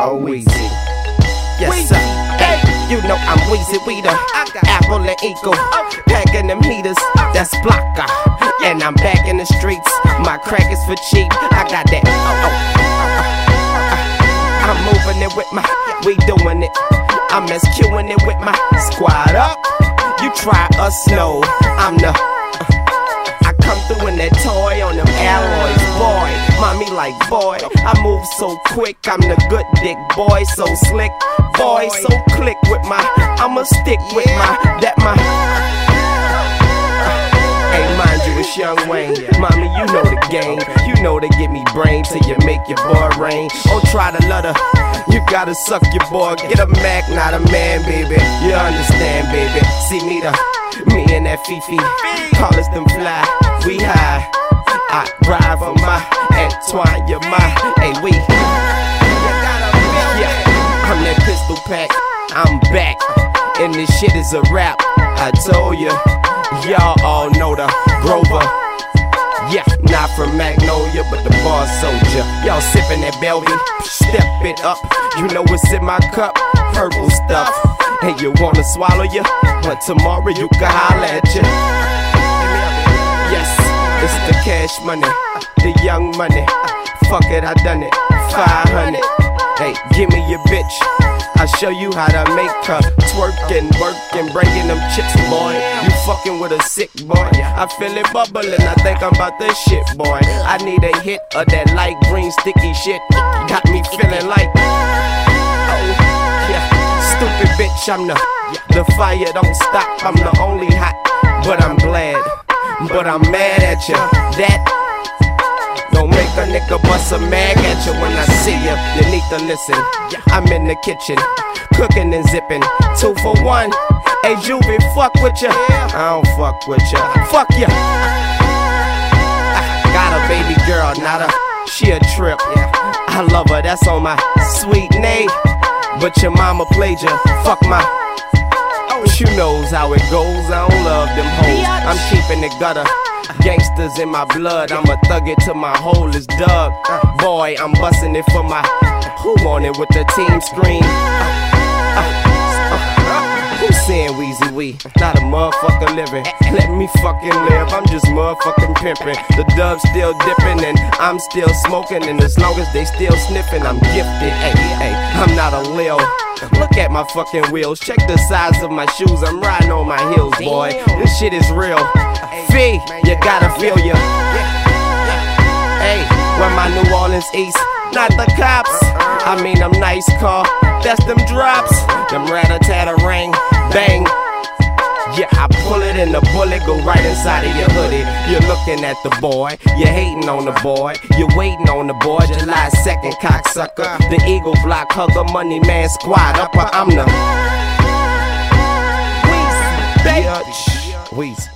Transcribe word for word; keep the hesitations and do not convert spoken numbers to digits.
Oh, Weezy. Yes, sir. Hey, you know I'm Weezy, we the Apple and Eagle. Packing them heaters, that's Blocker. And I'm back in the streets, my crack is for cheap. I got that. Oh, oh. I'm moving it with my, we doing it. I'm SQing it with my squad up. You try us, no, I'm the uh, I come through in that toy on them alloys, boy. Mommy like, boy, I move so quick. I'm the good dick boy, so slick, boy, so click with my, I'ma stick with my, that my Hey, mind you, it's Young Wayne. Mommy, you know the game. You know they give me brain till you make your boy rain. Don't try to love her, you gotta suck your boy. Get a Mac, not a man, baby. You understand, baby. See me the, me and that Fifi. Call us them fly, we high. I ride for my Antoine, you're my, hey, we. Yeah, I'm that pistol pack, I'm back. And this shit is a rap, I told ya. Y'all all know the Grover. Yeah, not from Magnolia, but the Bar Soldier. Y'all sippin' that Belvy, step it up. You know what's in my cup, purple stuff. And you wanna swallow ya, but tomorrow you can holler at ya. Yes, it's the cash money, the young money. Fuck it, I done it, five hundred. Hey, give me your bitch, I'll show you how to make her twerkin', workin', breaking them chips, boy. You fucking with a sick boy. I feel it bubbling, I think I'm about this shit, boy. I need a hit of that light green sticky shit. Got me feeling like, oh, yeah. Stupid bitch, I'm the, the fire don't stop. I'm the only hot, but I'm glad. But I'm mad at ya, that don't make a nigga bust a mag at you when I see ya. You need to listen. I'm in the kitchen, cooking and zipping. Two for one. Hey, Juvie, fuck with ya. I don't fuck with ya. Fuck ya. I got a baby girl, not a, she a trip. I love her, that's on my sweet name. But your mama played ya. Fuck my. You knows how it goes. I don't love them hoes. I'm keeping it gutter. Gangsters in my blood, I'ma thug it till my hole is dug. Boy, I'm busting it for my, who want it with the team scream? Uh, uh, uh, who's saying Weezy we? Not a motherfucker living. Let me fucking live, I'm just motherfucking pimping. The dub's still dipping and I'm still smoking. And as long as they still sniffing, I'm gifted. Hey, hey, I'm not a lil. Look at my fucking wheels, check the size of my shoes. I'm riding on my heels, boy. This shit is real. Fee, you gotta feel ya. Hey, when my New Orleans East, not the cops. I mean them nice car, that's them drops. Them rat-a-tat-a-ring, bang. Yeah, I pull it and the bullet go right inside of your hoodie. You're looking at the boy, you're hating on the boy, you're waiting on the boy. July second, cocksucker, the Eagle Block hugger, money man squad upper. I'm the Weezy, bitch. Weezy.